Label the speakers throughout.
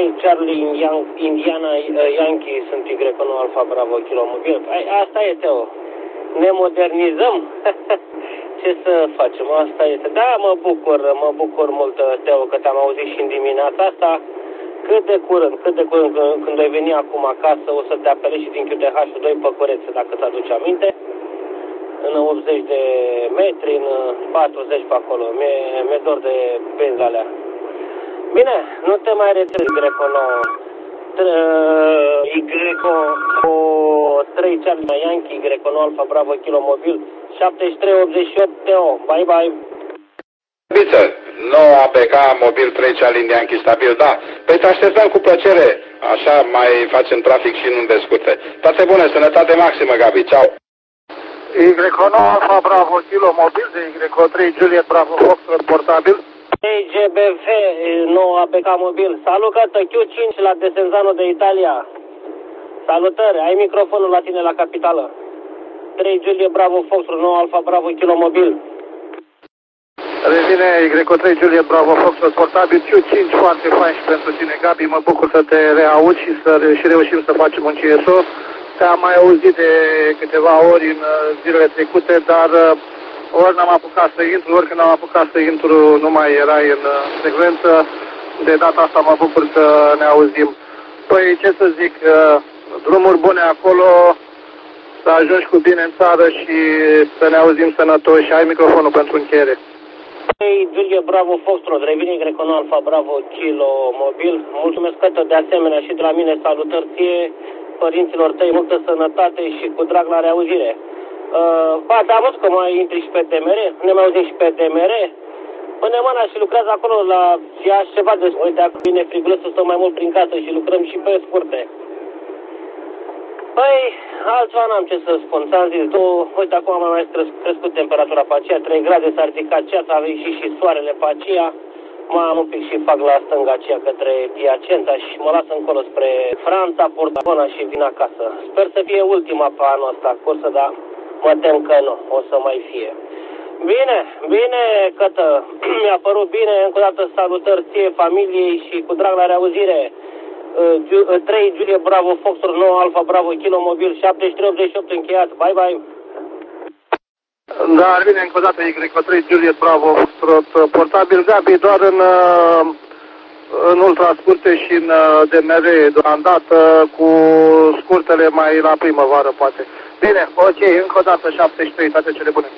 Speaker 1: Charlie Indiana Yankee, sunt Y9 Alfa Bravo Kilo Mobil. Asta e, Teo. Ne modernizăm? Ce să facem? Asta este. Da, mă bucur mult, Teo, că te-am auzit și în dimineața asta. Cât de curând, când ai veni acum acasă, o să te apelezi și din QTH-ul 2 Păcurețe, dacă ți-aduci aminte. În 80 de metri, în 40 pe acolo. Mi-e dor de benzi alea. Bine, nu te mai retrezi, Greco-9. Y3 Charlie Yankee, Y9 Alfa Bravo Kilo Mobil, 7388 Teo. Bye bye.
Speaker 2: Biță, 9 APK, mobil 3 Charlie Yankee stabil, da. Păi te așteptăm cu plăcere, așa mai facem trafic și nu descurte. Toate bune, sănătate maximă, Gabi, ceau.
Speaker 3: Y9 Alfa Bravo Kilo Mobil, de Y3 Juliet Bravo Foxtrot portabil.
Speaker 1: GBF 9 APK mobil. Salut, cătă, Q5 la Desenzano de Italia. Salutări, ai microfonul la tine la capitală. 3 Julie Bravo Foxtrot 9 Alfa Bravo Kilo Mobil.
Speaker 3: Revine Y3 Juliet Bravo Foxtrot portabil, Q5 foarte fain și pentru tine, Gabi. Mă bucur să te reaud și să reușim să facem un CSO. Te-am mai auzit de câteva ori în zilele trecute, dar ori n-am apucat să intru, ori când am apucat să intru nu mai erai în frecvență. De data asta mă bucur să ne auzim. Păi ce să zic, drumuri bune acolo, să ajungi cu bine în țară și să ne auzim sănătoși. Ai microfonul pentru încheiere.
Speaker 1: Hey, Julie Bravo Foxtrot, revine Y9 Alfa Bravo Kilo Mobil. Mulțumesc, cătă, de asemenea și de la mine salutări ție, părinților tăi, multă sănătate și cu drag la reauzire. Ba, dar am văzut că mai intri și pe DMR, ne mai auzim și pe DMR. Până mana și lucrează acolo la Iași ceva de... Uite, acum vine frigulețul, stăm mai mult prin casă și lucrăm și pe scurte. Păi, altceva n-am ce să spun, ți-am zis, uite, acum am mai crescut temperatura pe aceea, 3 grade s-a ridicat ceața, a venit și soarele pe aceea. Mă am un pic și fac la stânga aceea către Piacenza și mă las încolo spre Franța, Portafona și vin acasă. Sper să fie ultima pe anul ăsta cursă, dar mă tem că nu, o să mai fie. Bine, cătă, mi-a părut bine, încă o dată salutări ție, familiei și cu drag la reauzire. 3 Julie Bravo Foxtrot 9 Alfa Bravo Kilo Mobil 7388 încheiat. Bye bye.
Speaker 3: Da, vine încă o dată Y3 Juliet Bravo Foxtrot portabil, Gabi, doar în ultra scurte și în DMR deocamdată, cu scurtele mai la primăvară poate. Bine, ok, încă o dată 73, toate cele bune.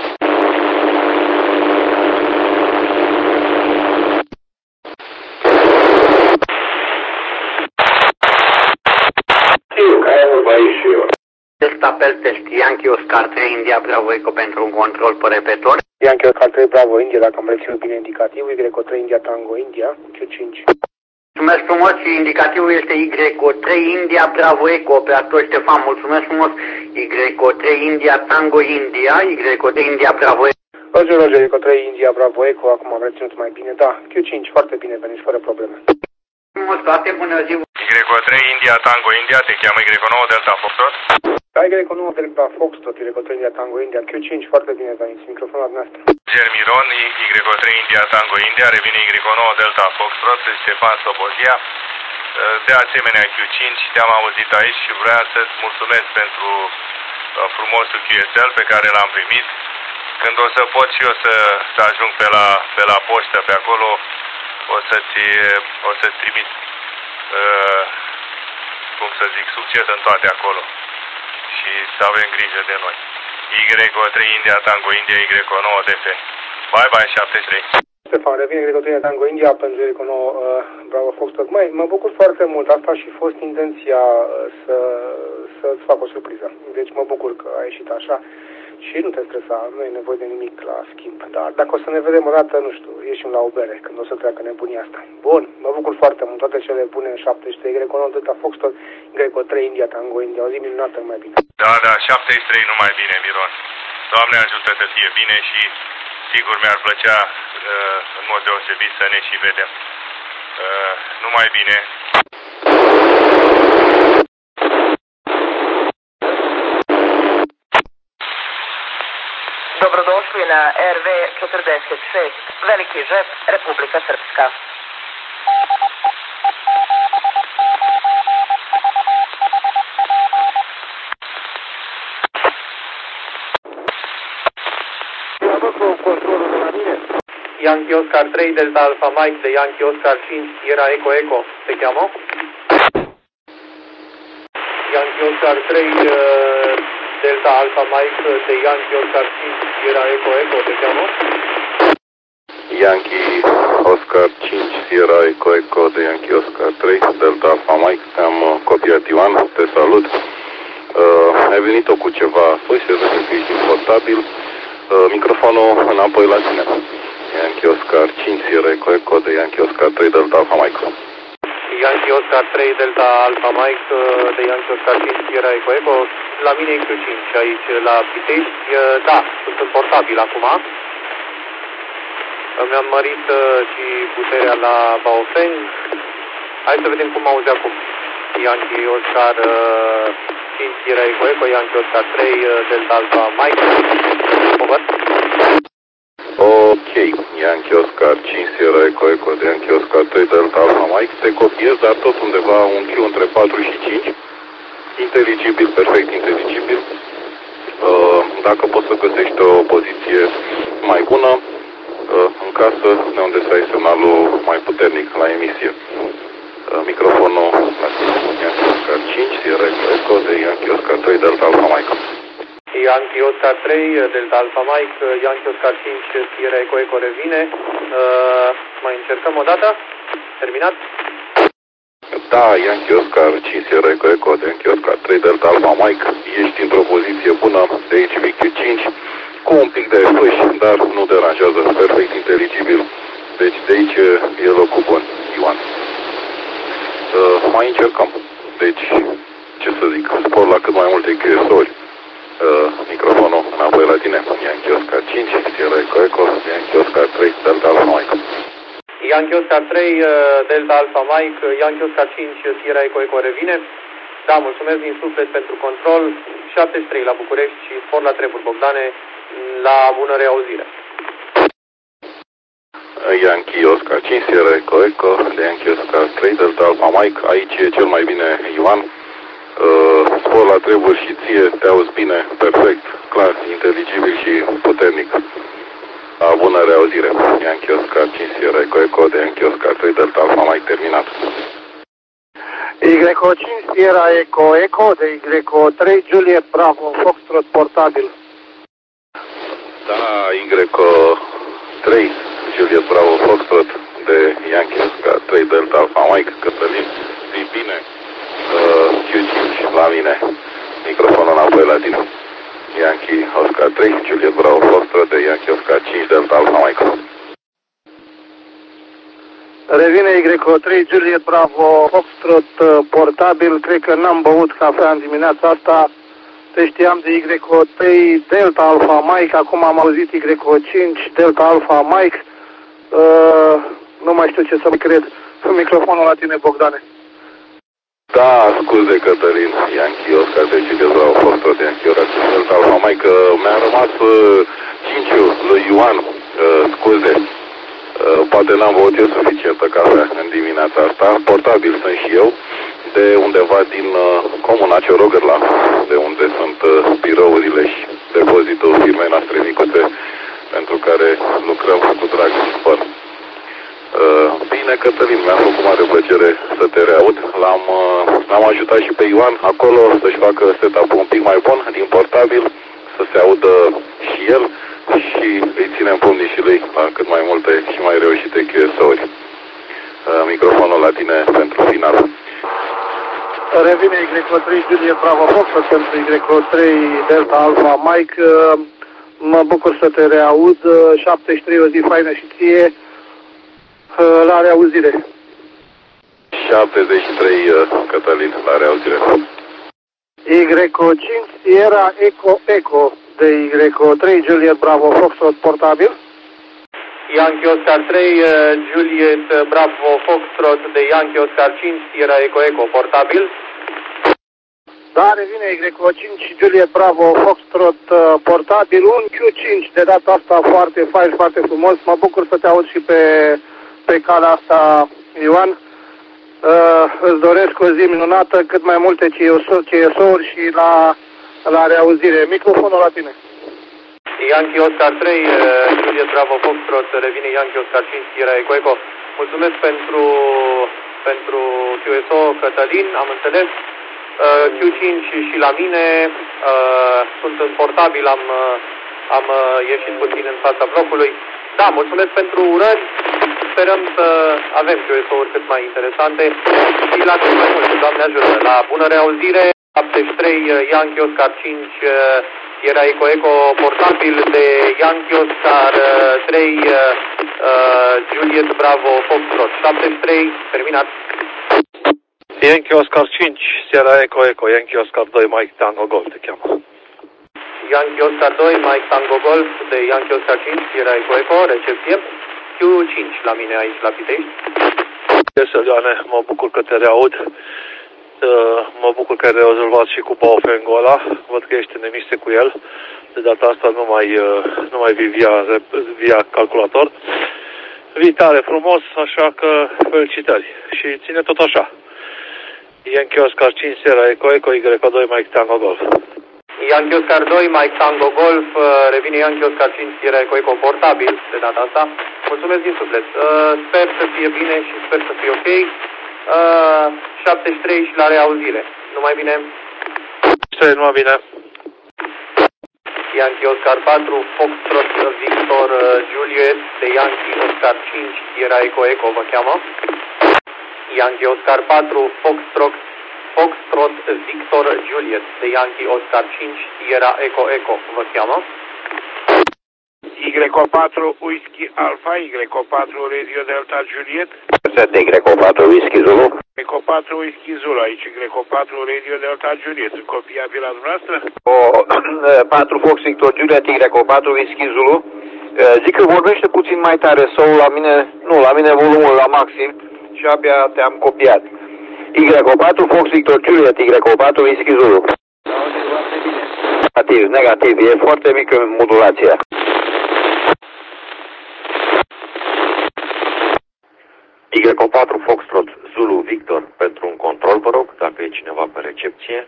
Speaker 4: Apel test Yankee Oscar 3 India Bravo Eco pentru un control pe repetor.
Speaker 5: Yankee Oscar 3 Bravo India, dacă am reținut bine indicativul, Y3 India Tango India, Q5.
Speaker 4: Mulțumesc frumos și indicativul este Y3 India Bravo Eco, operator Ștefan, mulțumesc frumos. Y3 India Tango India, Y3 India Bravo Eco.
Speaker 5: Roger, Y3 India Bravo Eco, acum am reținut mai bine, da, Q5, foarte bine, veniți fără probleme.
Speaker 4: Frumos, toate bună ziua.
Speaker 6: Y3 India Tango India, te cheamă Y9 Delta Foxtrot?
Speaker 5: Da, Y9 Delta Foxtrot, Y3 India Tango India, Q5, foarte bine, veniți, microfonul dumneavoastră.
Speaker 6: Germiron, Y3 India Tango India, revine Y9 Delta Foxtrot, Ștefan Sobozia. De asemenea Q5, te-am auzit aici și vreau să-ți mulțumesc pentru frumosul QSL pe care l-am primit. Când o să pot și eu să ajung pe la poștă, pe acolo, o să-ți trimit, cum să zic, succes în toate acolo. Și să avem grijă de noi. Y3 India Tango India, Y9 DF. Bye bye 73.
Speaker 5: Ștefan, revine Y3 Tango India pentru Y9 Bravo Foxtrot. Măi, mă bucur foarte mult. Asta a și fost intenția să-ți fac o surpriză. Deci mă bucur că a ieșit așa. Și nu te stresa, nu e nevoie de nimic la schimb. Dar dacă o să ne vedem o dată, nu știu, ieșim la o bere, când o să treacă nebunia asta. Bun, mă bucur foarte mult, toate cele bune în 73, Y9 Delta Foxtrot, Y3 India Tango India, o zi minunată, numai bine.
Speaker 6: Da, 73 numai bine, Miron. Doamne ajută să fie bine și sigur mi-ar plăcea în mod deosebit să ne și vedem. Numai bine.
Speaker 7: Dobrodošli na RV46, Veliki Žep, Republika Srpska.
Speaker 3: Oscar 3 Delta Alpha Mike de Yankee Oscar 5 Sierra Eco Eco, te chiamă? Yankee Oscar 3 Delta Alpha Mike de Yankee Oscar 5 Sierra Eco Eco, te cheamă?
Speaker 2: Yankee Oscar 5 Sierra Eco Eco de Yankee Oscar 3 Delta Alpha Mike, te-am copiat Ioan, te salut. Ai venit-o cu ceva sus, să vezi că ești inportabil. Microfonul înapoi la tine. Yankee Oscar 5 Sierra Eco Eco de Yankee Oscar 3 Delta Alpha Mike.
Speaker 3: Yankee Oscar 3 Delta Alpha Mike de Yankee Oscar 5 Sierra Eco Eco, la mine e Q5 aici la Pitești. Da, sunt în portabil acum. Mi-am mărit și puterea la Baofeng. Hai să vedem cum auzi acum. Yankee Oscar 5 Sierra Eco Eco, Yankee Oscar 3 Delta Alpha Mike. Over.
Speaker 2: Ok, Yankee Oscar 5 Sierra Eco Eco de Yankee Oscar 3 Delta Alpha Mike, te copiez, dar tot undeva un Q între 4 și 5. Inteligibil, perfect inteligibil. Dacă poți să găsești o poziție mai bună, în casă, de unde să ai semnalul mai puternic la emisie. Microfonul Yankee Oscar 5 Sierra Eco Eco de Yankee Oscar 3 Delta Alpha Mike.
Speaker 3: Yankee Oscar 3 Delta Alpha Mike, Yankee Oscar 5 Sierra Eco Eco revine. Mai încercăm o dată? Terminat?
Speaker 2: Da, Yankee Oscar 5 Sierra Eco Eco de Yankee Oscar 3 Delta Alpha Mike, ești într-o poziție bună, de aici Victor 5, cu un pic de fâș, dar nu deranjează, perfect inteligibil, deci de aici e locul bun, Ioan. Mai încercăm, deci, ce să zic, spor la cât mai multe QSO-uri. Microfonul înapoi la tine, Yankee Oscar 5 Sierra Eco Eco, Yankee Oscar 3 Delta Alpha Mike.
Speaker 3: Yankee Oscar 3 Delta Alpha Mike, Yankee Oscar 5 Sierra Eco Eco revine. Da, mulțumesc din suflet pentru control. 73 la București și spor la treburi, Bogdane, la bună reauzire.
Speaker 2: Yankee Oscar 5 Sierra Eco Eco de Yankee Oscar 3 Delta Alpha Mike, aici e cel mai bine Ioan. Spor la treburi și ție, te auzi bine, perfect, clar, inteligibil și puternic. La bună reauzire. Yankee Oscar 5 Sierra Eco Eco de Yankee Oscar 3 Delta Alpha Mike, terminat.
Speaker 3: Y5 Sierra Eco Eco de Y3 Juliet Bravo Foxtrot portabil.
Speaker 2: Da, Y3 Juliet Bravo Foxtrot de Yankee Oscar 3 Delta Alpha Mike, Cătălin, e bine. Q5 la mine, microfonul înapoi la tine. Yankee Oscar 3 Juliet Bravo Foxtrot de Yankee Oscar 5 Delta Alpha Mike.
Speaker 3: Revine Y3 Juliet Bravo Foxtrot portabil, cred că n-am băut cafea în dimineața asta, te știam de Y3 Delta Alpha Mike, acum am auzit Y5 Delta Alpha Mike, nu mai știu ce să mai cred. Microfonul la tine, Bogdane.
Speaker 2: Da, scuze, Cătălin, Yankee Oscar 3 Juliet Bravo Foxtrot de Yankee Oscar 5 Delta Alpha Mike, mi-a rămas 5-ul lui Ioan, scuze. Poate n-am băut eu suficientă cafea în dimineața asta. Portabil sunt și eu, de undeva din comuna Ciorogărla, de unde sunt birourile și depozitul firmei noastre micuțe, pentru care lucrăm cu drag și spăr. Bine, Cătălin, mi-a făcut mare plăcere să te reaud. L-am ajutat și pe Ioan acolo să-și facă setup-ul un pic mai bun din portabil, să se audă și el, și îi ținem pumnii și lui la cât mai multe și mai reușite QSO-uri. Microfonul la tine pentru final.
Speaker 3: Revine Y3 Juliet Bravo Foxtrot pentru Y3 Delta Alpha Mike. Mă bucur să te reaud. 73, o zi faină și ție. La reauzire.
Speaker 2: 73, Cătălin, la reauzire.
Speaker 3: Y5 Sierra Eco Eco de Y3 Juliet Bravo Foxtrot portabil. Yankee Oscar 3 Juliet Bravo Foxtrot de Yankee Oscar 5 Sierra Eco Eco portabil. Da, revine Y5 Juliet Bravo Foxtrot portabil, un Q5 de data asta foarte fain, foarte frumos. Mă bucur să te aud și pe calea asta, Ioan. Îți doresc o zi minunată, cât mai multe CSO-uri și la reauzire. Microfonul la tine.
Speaker 7: Yankee Oscar 3, Juliet Bravo Foxtrot, revine Yankee Oscar 5, Sierra Eco Eco. Mulțumesc pentru QSO, Cătălin, am înțeles. Q5 și la mine, sunt în portabil, am ieșit puțin în fața blocului. Da, mulțumesc pentru urări, sperăm să avem QSO-uri cât mai interesante și la cât mai mult, Doamne ajută. La bună reauzire, 73 Yankee Oscar 5, era Eco Eco portabil de Yankee Oscar 3, Juliet Bravo Foxtrot, 73, terminat.
Speaker 3: Yankee Oscar 5, Sierra Eco Eco, Yankee Oscar 2, Mike Tango Golf te cheamă.
Speaker 7: Yankee Oscar 2, Mike Tango Golf de Yankee Oscar 5, Sierra Eco Eco, recepție. Q5 la mine aici la Pitești.
Speaker 3: Ioane, mă bucur că te reaud. Mă bucur că ai rezolvat și cu Baofengul ăla. Văd că ești în emisie cu el. De data asta nu mai vii via calculator. Vii tare frumos, așa că felicitări. Și ține tot așa. Yankee Oscar 5, Sierra Eco Eco, Y2, Mike Tango Golf.
Speaker 7: Yankee Oscar 2, Mike Tango Golf, revine Yankee Oscar 5, Sierra Eco Eco portabil de data asta. Mulțumesc din suflet. Sper să fie bine și sper să fie ok. 73 și la reauzire. Numai bine.
Speaker 3: Numai bine.
Speaker 7: Yankee Oscar 4, Foxtrot Victor Juliet de Yankee Oscar 5, Sierra Eco Eco vă cheamă. Yankee Oscar 4, Foxtrot Victor Juliet de Yankee Oscar 5, Sierra Eco Eco vă cheamă.
Speaker 8: Y4 Whisky Alpha, Y4 Radio Delta Juliet.
Speaker 9: Y4 Whisky Zulu.
Speaker 8: Y4 Whisky Zulu, aici Y4 Radio Delta Juliet. Sunt copiabil la dumneavoastră?
Speaker 9: 4 Fox Victor Juliet, Y4 Whisky Zulu. Zic că vorbește puțin mai tare sau la mine volumul la maxim și abia te-am copiat. Y4 Fox Victor Juliet, Y4 Whisky Zulu. Negativ, e foarte mică modulația.
Speaker 2: Y4 Foxtrot Zulu Victor pentru un control, vă rog, dacă e cineva pe recepție.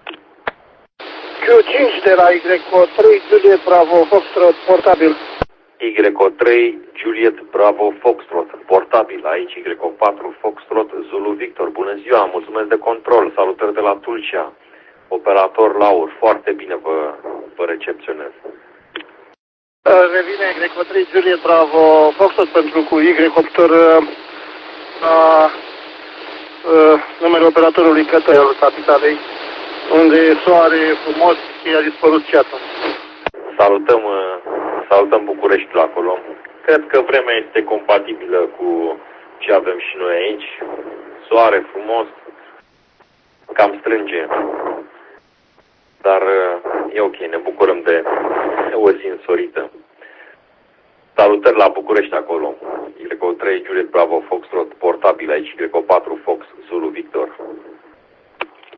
Speaker 3: Q5 de la Y3, Juliet Bravo Foxtrot, portabil.
Speaker 2: Y3 Juliet Bravo Foxtrot, portabil aici, Y4 Foxtrot Zulu Victor. Bună ziua, mulțumesc de control, salutări de la Tulcea, operator Laur, foarte bine vă recepționez.
Speaker 3: Revine Y3 Juliet Bravo Foxtrot pentru cu Y-Copter numele operatorului Cătălin al capitalei, unde e soare frumos și a dispărut ceața.
Speaker 2: Salutăm Bucureștiul acolo. Cred că vremea este compatibilă cu ce avem și noi aici. Soare frumos, cam strânge. Dar e ok, ne bucurăm de o zi însorită. Salutări la București acolo. Y3 Juliet Bravo Foxtrot portabil aici, Y4 Fox Zulu Victor.